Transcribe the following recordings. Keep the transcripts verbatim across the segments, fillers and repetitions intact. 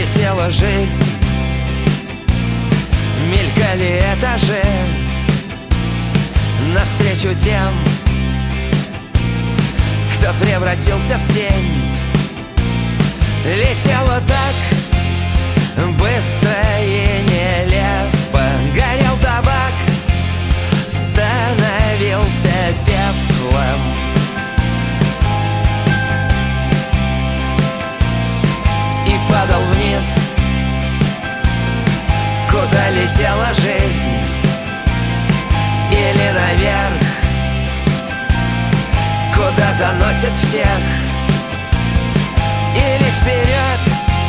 Летела жизнь, мелькали этажи навстречу тем, кто превратился в тень. Летела так быстро и нелепо, горел табак, становился пеплом. И падал вниз, куда летела жизнь, или наверх, куда заносит всех, или вперед,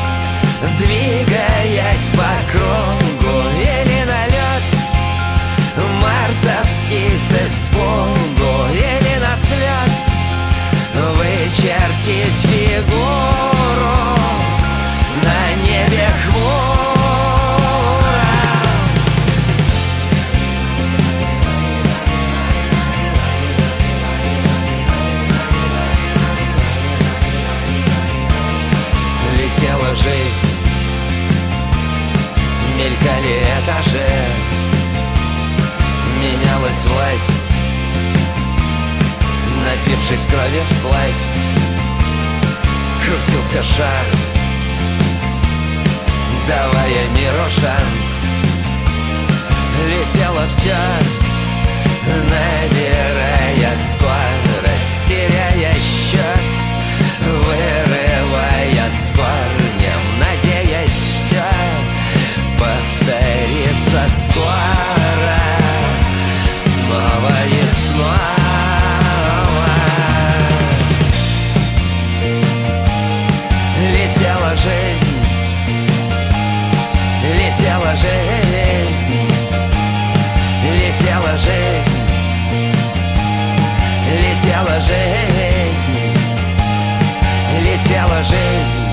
двигаясь по кругу, или на лед мартовский с испугу, или на взлет вычертить фигуру на небе хмуро. Летела жизнь, мелькали этажи, менялась власть, напившись крови всласть. Крутился шар, давая миру шанс. Летело все, набирая скорость, теряя счет, вырывая с корнем, надеясь все повторится скоро, снова и снова. Летела жизнь, летела жизнь, летела жизнь, летела жизнь, летела жизнь.